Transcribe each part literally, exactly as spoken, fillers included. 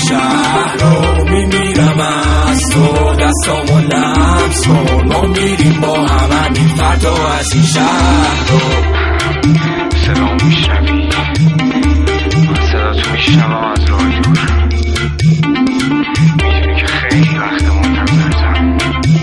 شهر رو میمیرم از تو، دستامو لمس کن ما میریم با هم همین فردا از این شهر رو. صدا میشنوی؟ من صدا تو میشنوم از راه دور. میدونی که خیلی وقت منتظرتم.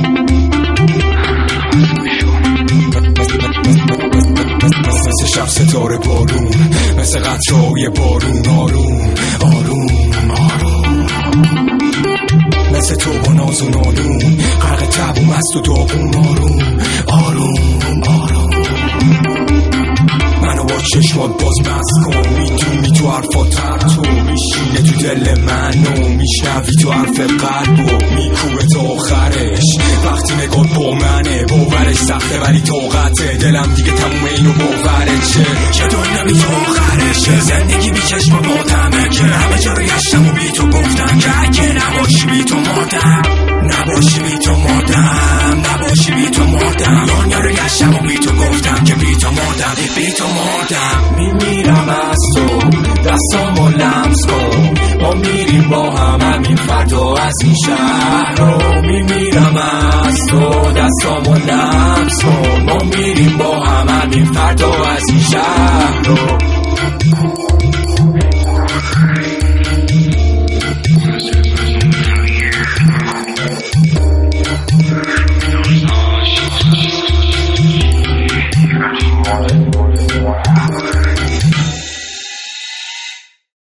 مثل شب ستاره بارون، مثل قطره‌های بارون، آروم آروم آروم، مثل تو با ناز و نالون، غرق تب و مست و داغون، آروم آروم آروم. منو با چشمات باز مست کن، میدونی تو حرفات تر تو میشینه تو دل منو، میشنوی تو حرف قلبو میکوبه تا آخرش. وقتی نگاه با منه باورش سخته ولی طاقته، دلم دیگه تموم اینو باورشه که دنیا بی تو آخرشه. زندگی بی چشم و ماتمه که همه جا رو گشتم و بی تو گفتم که اگه نباشی بی تو مردم، نباشی بی تو مردم، نباشی بی تو مردم. دنیا رو گشتم و بی تو گفتم که بی تو مردم، بی تو مردم. میمیرم از تو، دستامو لمس کن ما میریم با هم همین فردا از این شهر رو. میمیرم از تو، دستامو لمس کن ما میریم با هم همین فردا از این شهر رو.